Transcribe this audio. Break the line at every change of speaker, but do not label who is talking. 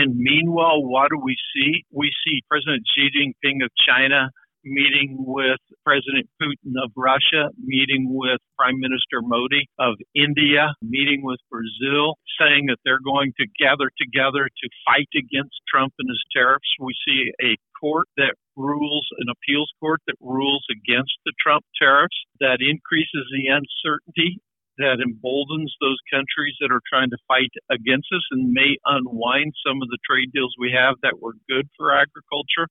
And meanwhile, what do we see? We see President Xi Jinping of China meeting with President Putin of Russia, meeting with Prime Minister Modi of India, meeting with Brazil, saying that they're going to gather together to fight against Trump and his tariffs. We see a court that rules, an appeals court that rules against the Trump tariffs, that increases the uncertainty, that emboldens those countries that are trying to fight against us and may unwind some of the trade deals we have that were good for agriculture.